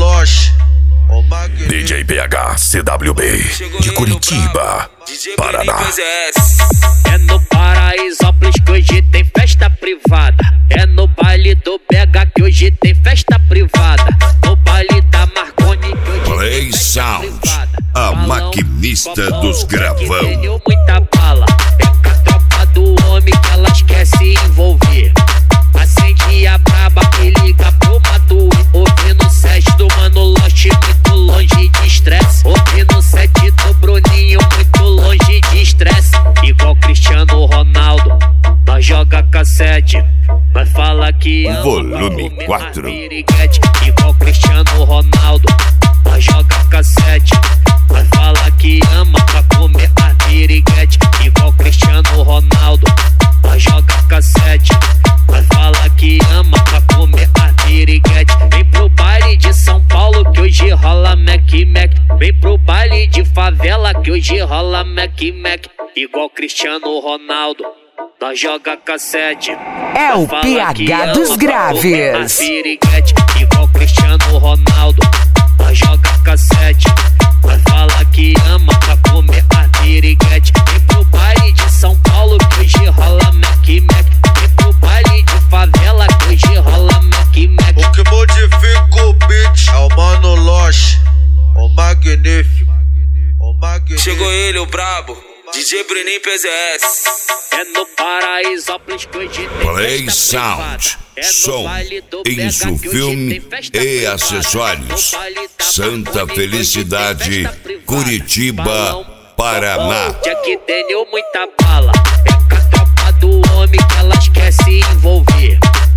Loche. DJ PH CWB de Curitiba, Paraná. É no Paraisópolis que hoje tem festa privada. É no baile do BH que hoje tem festa privada. No baile da Marconi que hoje Play tem festa Sound, privada. a maquinista dos gravão. Deu muita bala. É com a tropa do homem que elas querem se envolver. Acende a braba e liga pro Matuí. Ouvindo o set do Mano Loche, muito longe de estresse. Ouvindo o set do Bruninho, muito longe de estresse. Igual Cristiano Ronaldo, nós joga cassete. Nós fala que ama Volume pra comer 4. mais piriguete. Igual Cristiano Ronaldo, nós joga cassete. Nós fala que ama pra comer mais piriguete. Igual Cristiano Ronaldo, nós joga cassete. Nós fala que ama pra comer mais piriguete. Vem pro baile de São Paulo que hoje rola Mac. Vem pro baile de favela que hoje rola Mac. Igual Cristiano Ronaldo, nós joga cassete. É o PH dos graves. Piriguete, igual Cristiano Ronaldo, nós joga cassete. Nós fala que ama pra comer mais piriguete. Vem pro baile de São Paulo que hoje rola Mac. Vem pro baile de favela que hoje rola Mac. O que modifica o beat é o Mano Loche, o magnífico, o magnífico. Chegou ele, o brabo, DJ Bruninho PZS. É no Paraisópolis que hoje tem Play festa Sound, privada. É no som, baile do BH isso, que hoje filme tem festa e privada. acessórios. No baile da Santa Marconi, Felicidade, hoje tem festa privada. Curitiba, Balão, Paraná. Jack Daniel, muita bala. É com a tropa do homem que elas querem se envolver.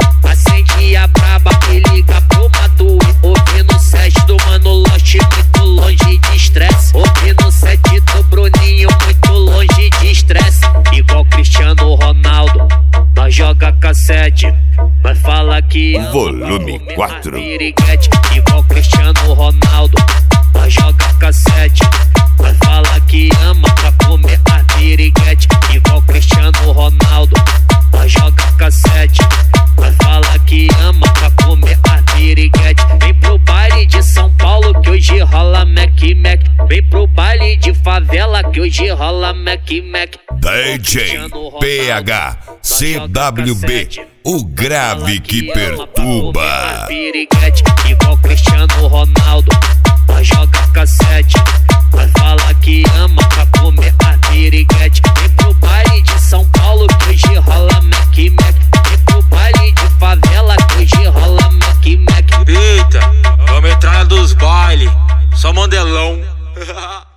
Acende a braba e liga pro Matuí. Ouvindo o set do Mano Loche, muito longe de estresse. Ouvindo o set do Bruninho, muito longe de estresse. Igual Cristiano Ronaldo, nós joga cassete. Nós fala que ama Volume pra comer 4. mais piriguete. Igual Cristiano Ronaldo, nós joga cassete. Nós fala que ama pra comer mais piriguete. Igual Cristiano Ronaldo, nós joga cassete. Nós fala que ama pra comer mais piriguete. Vem pro baile de São Paulo que hoje rola Mac. Vem pro baile de favela que hoje rola Mac. DJ PH CWB, o grave que perturba. Piriguete, igual Cristiano Ronaldo, nós joga cassete. Nós fala que ama pra comer mais piriguete. Vem pro baile de São Paulo que hoje rola Mac. Vem pro baile de favela que hoje rola Mac. Eita, vamos entrar dos baile, só mandelão.